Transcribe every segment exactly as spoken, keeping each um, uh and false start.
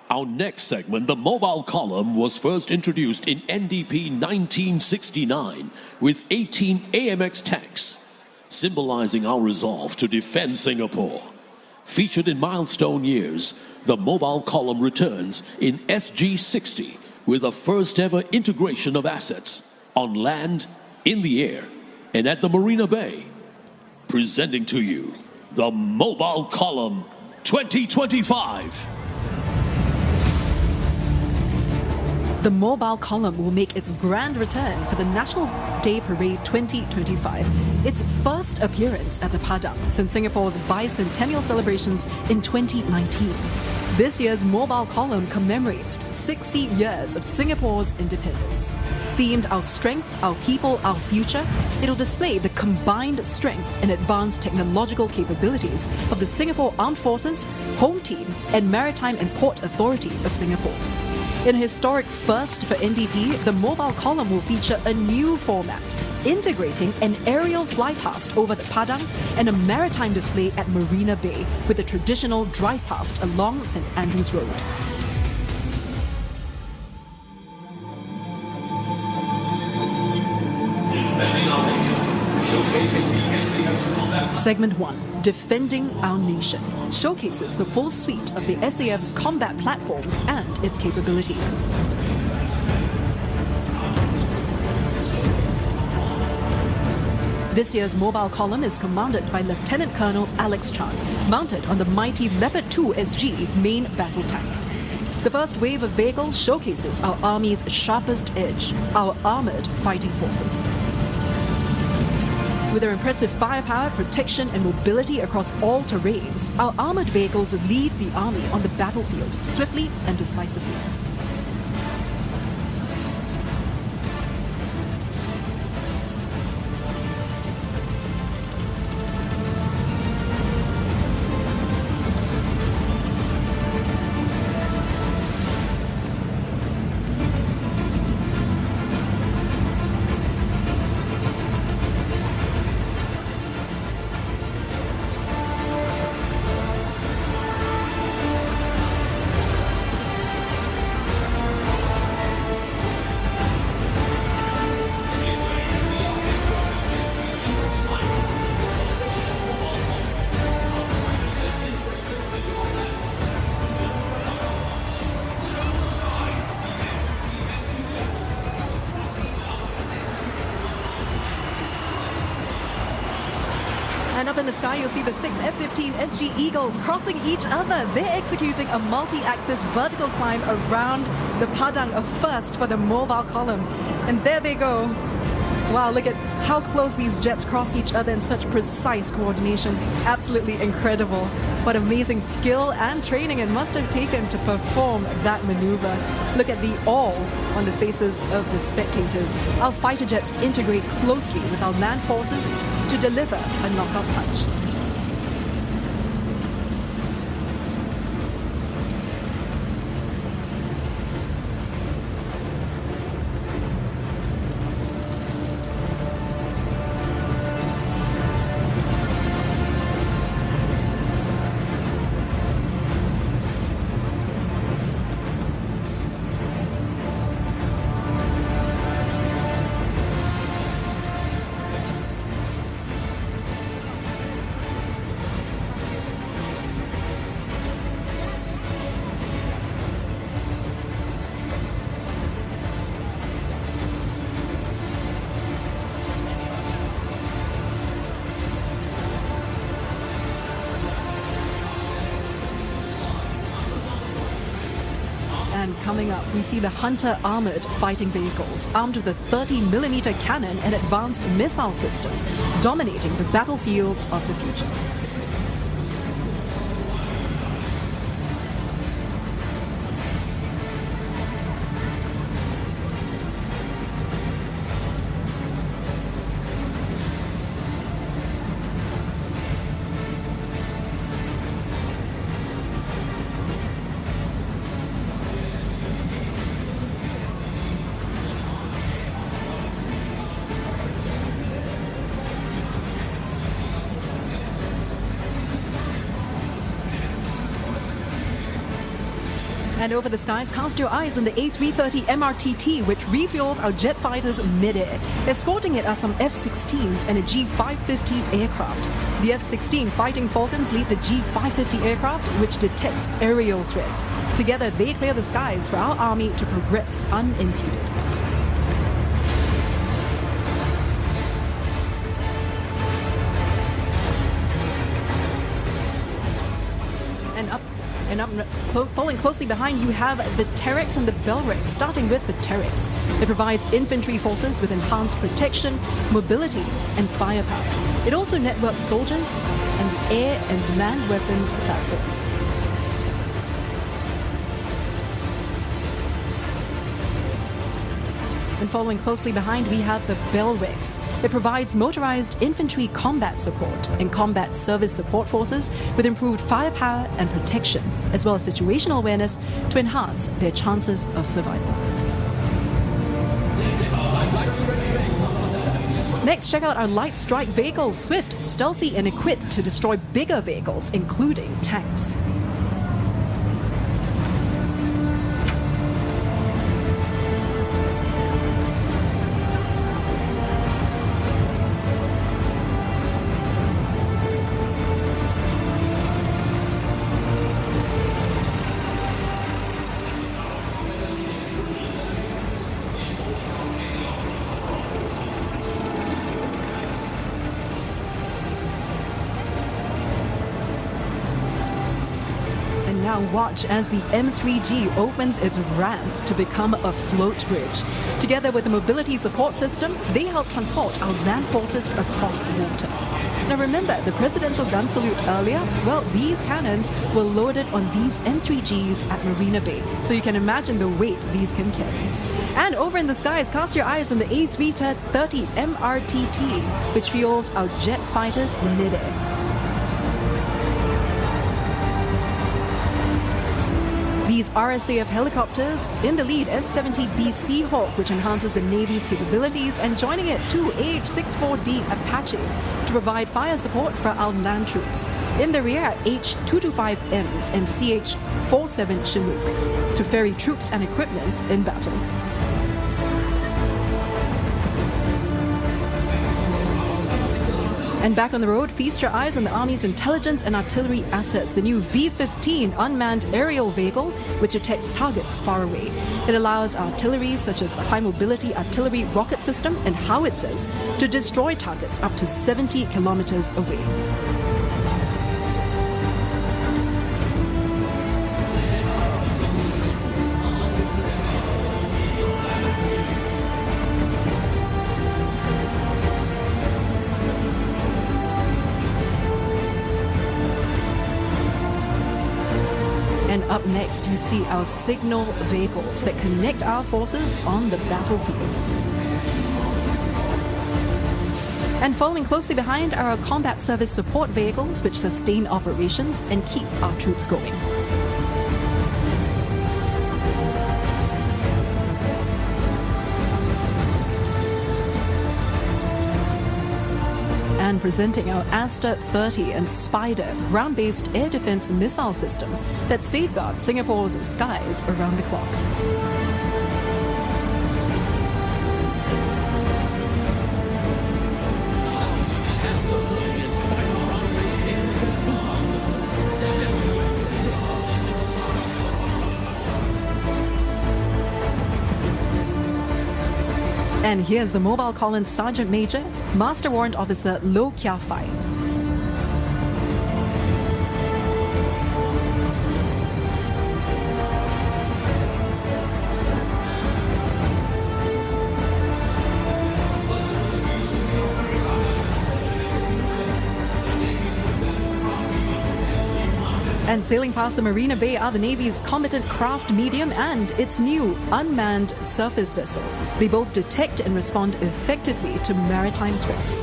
Our next segment, the mobile column, was first introduced in N D P nineteen sixty-nine with eighteen A M X tanks, symbolizing our resolve to defend Singapore. Featured in milestone years, the mobile column returns in S G sixty with a first-ever integration of assets on land, in the air, and at the Marina Bay. Presenting to you the Mobile Column twenty twenty-five. The Mobile Column will make its grand return for the National Day Parade twenty twenty-five, its first appearance at the Padang since Singapore's bicentennial celebrations in twenty nineteen. This year's Mobile Column commemorates sixty years of Singapore's independence. Themed Our Strength, Our People, Our Future, it'll display the combined strength and advanced technological capabilities of the Singapore Armed Forces, Home Team, and Maritime and Port Authority of Singapore. In a historic first for N D P, the Mobile Column will feature a new format, integrating an aerial flypast over the Padang and a maritime display at Marina Bay with a traditional drive past along Saint Andrews Road. Segment one, Defending Our Nation, showcases the full suite of the S A F's combat platforms and its capabilities. This year's Mobile Column is commanded by Lieutenant Colonel Alex Chan, mounted on the mighty Leopard two S G main battle tank. The first wave of vehicles showcases our Army's sharpest edge, our armoured fighting forces. With their impressive firepower, protection and mobility across all terrains, our armoured vehicles lead the Army on the battlefield swiftly and decisively. And up in the sky, you'll see the six F fifteen S G Eagles crossing each other. They're executing a multi-axis vertical climb around the Padang, a first for the Mobile Column. And there they go. Wow, look at how close these jets crossed each other in such precise coordination. Absolutely incredible. What amazing skill and training it must have taken to perform that maneuver. Look at the awe on the faces of the spectators. Our fighter jets integrate closely with our land forces to deliver a knockout punch. And coming up, we see the Hunter armoured fighting vehicles, armed with a thirty millimeter cannon and advanced missile systems, dominating the battlefields of the future. And over the skies, cast your eyes on the A three thirty M R T T, which refuels our jet fighters mid-air. Escorting it are some F sixteens and a G five fifty aircraft. The F sixteen Fighting Falcons lead the G five fifty aircraft, which detects aerial threats. Together, they clear the skies for our army to progress unimpeded. And up And up, clo- following closely behind, you have the Terex and the Bellrex, starting with the Terex. It provides infantry forces with enhanced protection, mobility, and firepower. It also networks soldiers and air and land weapons platforms. And following closely behind, we have the Bellrex. It provides motorized infantry combat support and combat service support forces with improved firepower and protection, as well as situational awareness to enhance their chances of survival. Next, check out our light strike vehicles, swift, stealthy, and equipped to destroy bigger vehicles, including tanks. Now watch as the M three G opens its ramp to become a float bridge. Together with the mobility support system, they help transport our land forces across water. Now remember the presidential gun salute earlier? Well, these cannons were loaded on these M three Gs at Marina Bay, so you can imagine the weight these can carry. And over in the skies, cast your eyes on the A three thirty M R T T, which fuels our jet fighters mid-air. These R S A F helicopters, in the lead S seventy B Seahawk, which enhances the Navy's capabilities, and joining it two A H sixty-four D Apaches to provide fire support for our land troops. In the rear, H two twenty-five Ms and C H forty-seven Chinook to ferry troops and equipment in battle. And back on the road, feast your eyes on the Army's intelligence and artillery assets, the new V fifteen unmanned aerial vehicle, which detects targets far away. It allows artillery such as the High Mobility Artillery Rocket System and howitzers to destroy targets up to seventy kilometers away. And up next, you see our signal vehicles that connect our forces on the battlefield. And following closely behind are our combat service support vehicles, which sustain operations and keep our troops going. And presenting our Aster thirty and Spider ground-based air defense missile systems that safeguard Singapore's skies around the clock. And here's the Mobile Column Sergeant Major, Master Warrant Officer Loh Kia Fai. And sailing past the Marina Bay are the Navy's Combatant Craft Medium and its new unmanned surface vessel. They both detect and respond effectively to maritime threats.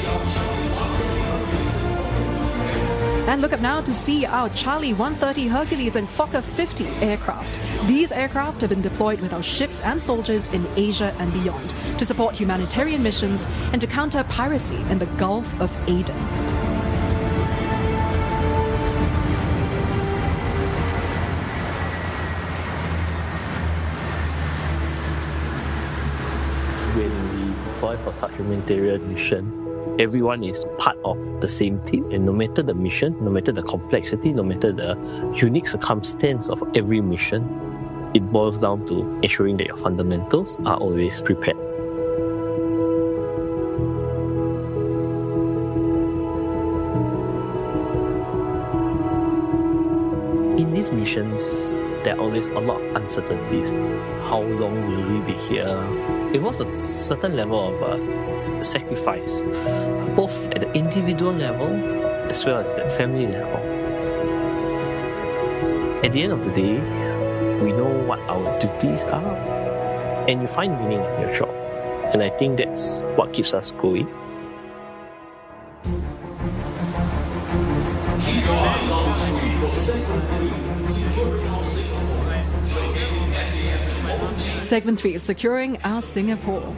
And look up now to see our Charlie one thirty Hercules and Fokker fifty aircraft. These aircraft have been deployed with our ships and soldiers in Asia and beyond to support humanitarian missions and to counter piracy in the Gulf of Aden. when we deploy for such humanitarian mission, everyone is part of the same team, and no matter the mission, no matter the complexity, no matter the unique circumstance of every mission, it boils down to ensuring that your fundamentals are always prepared. In these missions, there are always a lot of uncertainties. How long will we be here? It was a certain level of uh, sacrifice, both at the individual level as well as the family level. At the end of the day, we know what our duties are, and you find meaning in your job. And I think that's what keeps us going. Segment three, Securing Our Singapore.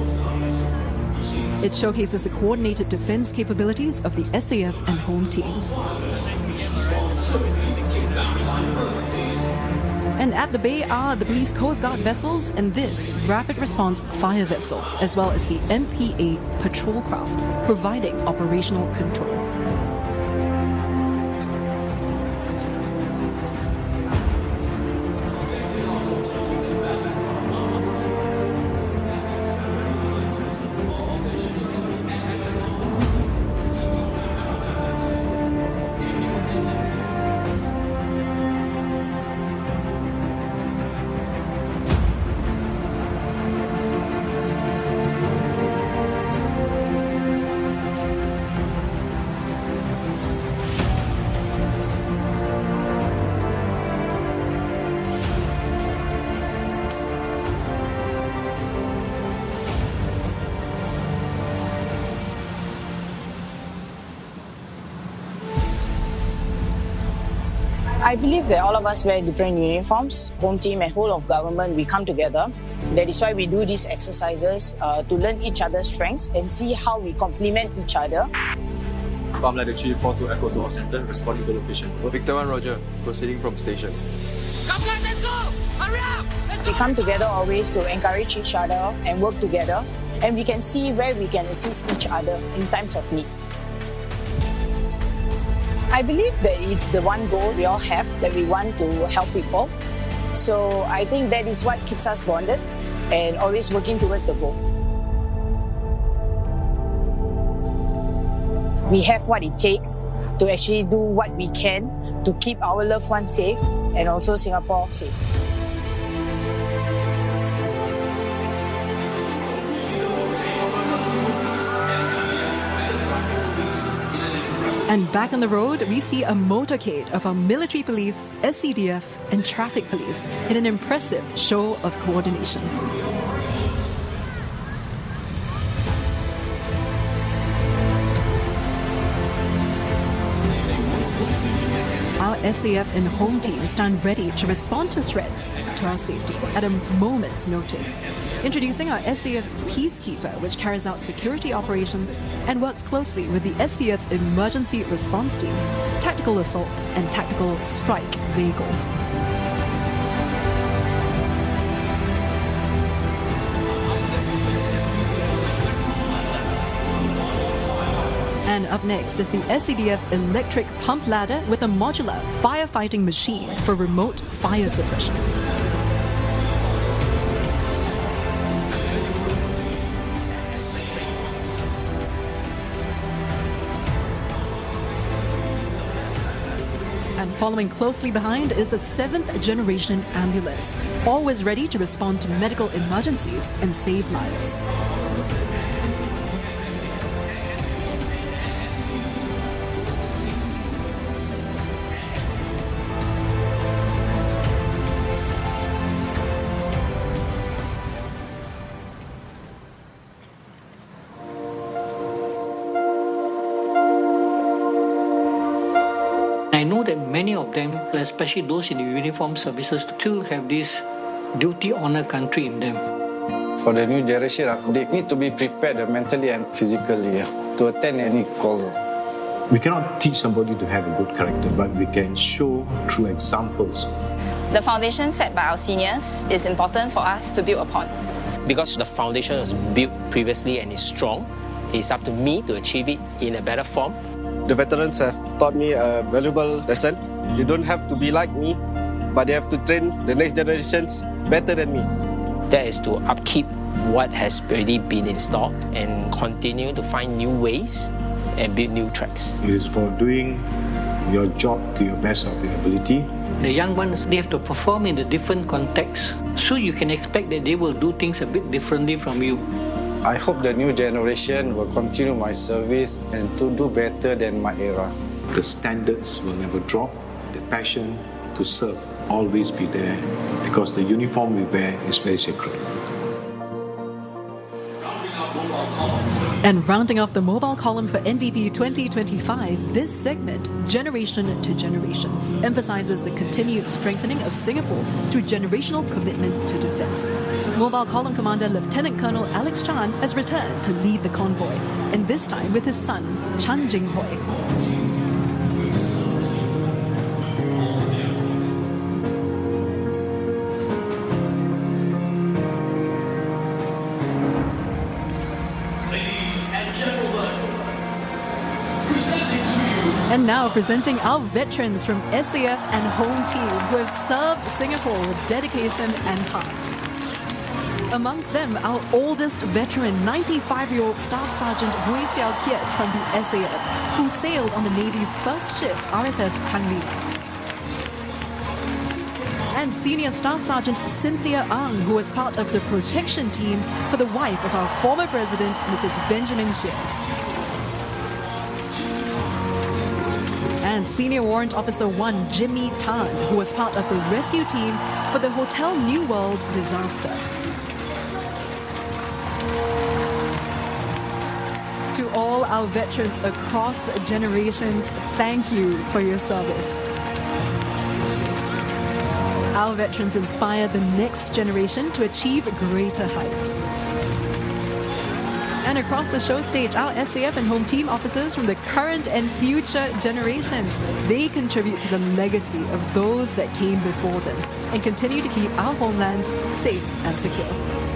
It showcases the coordinated defence capabilities of the S A F and home team. And at the bay are the Police Coast Guard vessels and this Rapid Response Fire Vessel, as well as the M P A patrol craft, providing operational control. I believe that all of us wear different uniforms. Home team and whole of government, we come together. That is why we do these exercises uh, to learn each other's strengths and see how we complement each other. Palm Ladder three four two Echo to our center, responding to location. Victor one Roger, proceeding from station. Come guys, let's go! Hurry up! Let's go! We come together always to encourage each other and work together, and we can see where we can assist each other in times of need. I believe that it's the one goal we all have, that we want to help people. So I think that is what keeps us bonded and always working towards the goal. We have what it takes to actually do what we can to keep our loved ones safe and also Singapore safe. And back on the road, we see a motorcade of our military police, S C D F, and traffic police in an impressive show of coordination. Our S A F and home teams stand ready to respond to threats to our safety at a moment's notice. Introducing our S A F's Peacekeeper, which carries out security operations and works closely with the S P F's Emergency Response Team, Tactical Assault and Tactical Strike vehicles. And up next is the S C D F's electric pump ladder with a modular firefighting machine for remote fire suppression. And following closely behind is the seventh generation ambulance, always ready to respond to medical emergencies and save lives. I know that many of them, especially those in the uniformed services, still have this duty, honor country in them. For the new generation, they need to be prepared mentally and physically to attend any calls. We cannot teach somebody to have a good character, but we can show through examples. The foundation set by our seniors is important for us to build upon. Because the foundation was built previously and is strong, it's up to me to achieve it in a better form. The veterans have taught me a valuable lesson. You don't have to be like me, but they have to train the next generations better than me. That is to upkeep what has already been installed and continue to find new ways and build new tracks. It is about doing your job to your best of your ability. The young ones, they have to perform in a different context, so you can expect that they will do things a bit differently from you. I hope the new generation will continue my service and to do better than my era. The standards will never drop. The passion to serve always be there because the uniform we wear is very sacred. And rounding off the mobile column for N D P twenty twenty-five, this segment, Generation to Generation, emphasizes the continued strengthening of Singapore through generational commitment to defense. Mobile column commander Lieutenant Colonel Alex Chan has returned to lead the convoy, and this time with his son, Chan Jing Hui. And now presenting our veterans from S A F and home team who have served Singapore with dedication and heart. Amongst them, our oldest veteran, ninety-five-year-old Staff Sergeant Hui Xiao Kiet from the S A F, who sailed on the Navy's first ship, R S S Hanli. And Senior Staff Sergeant Cynthia Ang, who was part of the protection team for the wife of our former President, Missus Benjamin Sheares. And Senior Warrant Officer one Jimmy Tan, who was part of the rescue team for the Hotel New World disaster. To all our veterans across generations, thank you for your service. Our veterans inspire the next generation to achieve greater heights. And across the show stage, our S A F and home team officers from the current and future generations, they contribute to the legacy of those that came before them and continue to keep our homeland safe and secure.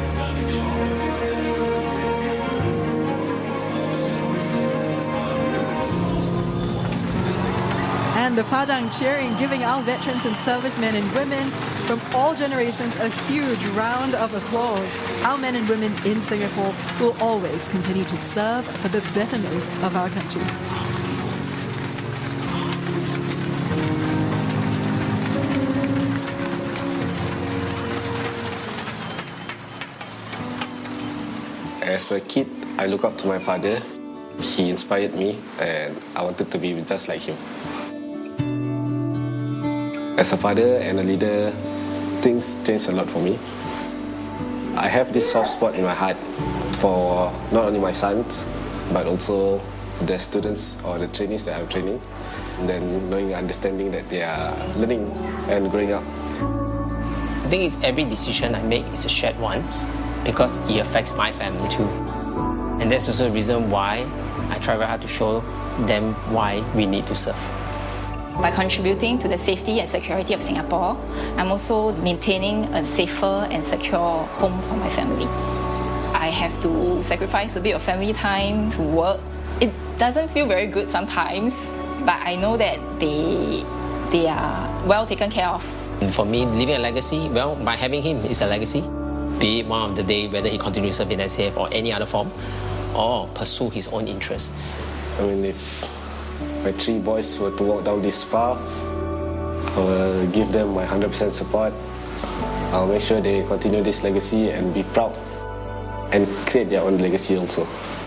And the Padang cheering, giving our veterans and servicemen and women from all generations a huge round of applause. Our men and women in Singapore will always continue to serve for the betterment of our country. As a kid, I look up to my father. He inspired me and I wanted to be just like him. As a father and a leader, things changed a lot for me. I have this soft spot in my heart for not only my sons, but also the students or the trainees that I'm training. And then knowing, understanding that they are learning and growing up. The thing is, every decision I make is a shared one because it affects my family too. And that's also the reason why I try very hard to show them why we need to serve. By contributing to the safety and security of Singapore, I'm also maintaining a safer and secure home for my family. I have to sacrifice a bit of family time to work. It doesn't feel very good sometimes, but I know that they, they are well taken care of. And for me, leaving a legacy, well, by having him is a legacy. Be it one of the day, whether he continues to serve in S A F or any other form, or pursue his own interests. I mean, if my three boys were to walk down this path, I will give them my one hundred percent support. I'll make sure they continue this legacy and be proud and create their own legacy also.